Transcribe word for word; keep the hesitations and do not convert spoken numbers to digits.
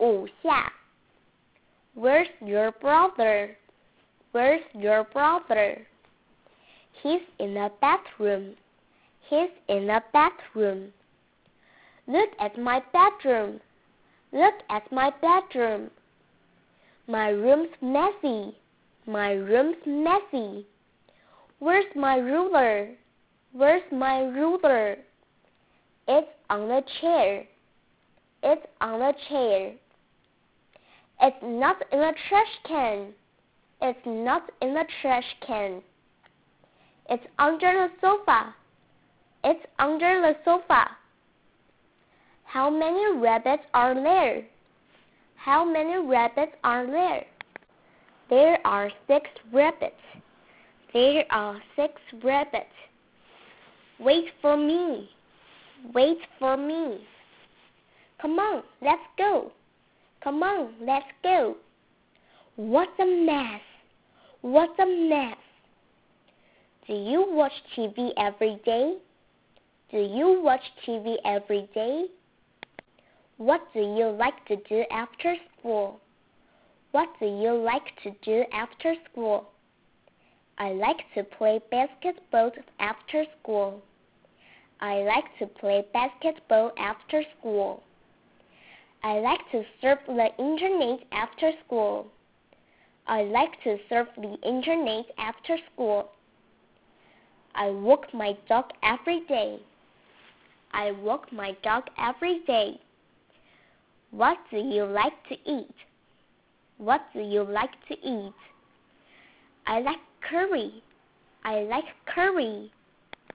五下。Where's your brother? Where's your brother? He's in the bathroom. He's in the bathroom. Look at my bedroom. Look at my bedroom. My room's messy. My room's messy. Where's my ruler? Where's my ruler? It's on the chair. It's on the chair. It's not in the trash can. It's not in the trash can. It's under the sofa. It's under the sofa. How many rabbits are there? How many rabbits are there? There are six rabbits. There are six rabbits. Wait for me. Wait for me. Come on, let's go. Come on, let's go. What a mess. What a mess. Do you watch T V every day? Do you watch T V every day? What do you like to do after school? What do you like to do after school? I like to play basketball after school. I like to play basketball after school. I like to surf the internet after school. I like to surf the internet after school. I walk my dog every day. I walk my dog every day. What do you like to eat? What do you like to eat? I like curry. I like curry.